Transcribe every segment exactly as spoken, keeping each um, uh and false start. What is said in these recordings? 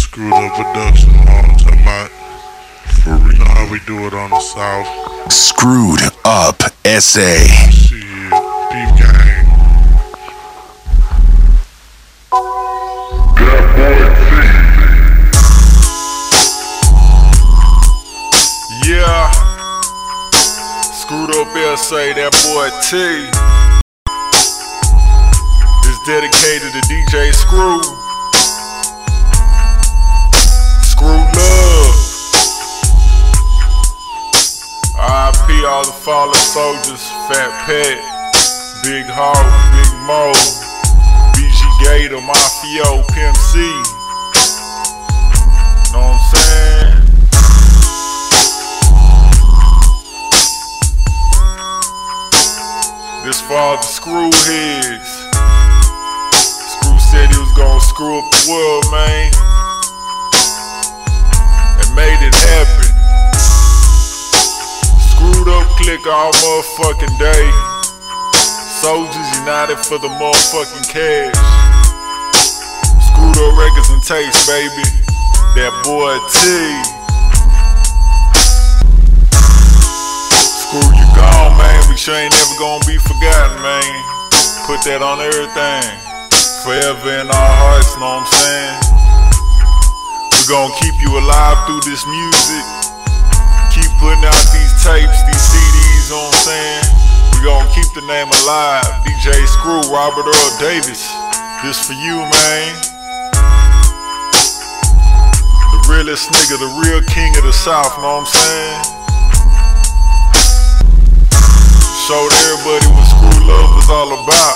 Screwed Up Production, you know what I'm talking about? For real. You know how we do it on the South. Screwed Up S A. Shit, deep game. Yeah. Screwed Up S A, that boy T. This dedicated to D J Screw. Screw Love. R I P all the fallen soldiers, Fat Pat, Big Hawk, Big Mo, B G Gator, Mafio, Pimp C. Know what I'm saying? This for all the screw heads. Screw said he was gonna screw up the world, man. And made it happen. Screwed Up click all motherfucking day. Soldiers united for the motherfucking cash. Screwed Up records and tapes, baby. That boy T. Screw you gone, man. We sure ain't never gonna be forgotten, man. Put that on everything. Forever in our hearts, know what I'm saying? We gonna keep you alive through this music. Keep putting out these tapes, these C Ds, know what I'm saying? We gonna keep the name alive. D J Screw, Robert Earl Davis. This for you, man. The realest nigga, the real king of the South, know what I'm saying? Showed everybody what Screw Love was all about.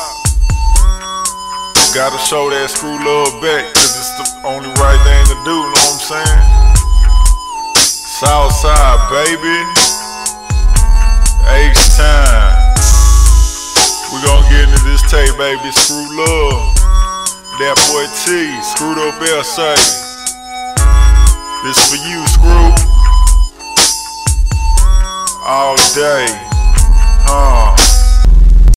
Gotta show that Screw Love back, cause it's the only right thing to do, know what I'm saying? Southside, baby. H-Time. We gon' get into this tape, baby. Screw Love. That boy T. Screwed Up S A. This for you, Screw. All day. Huh.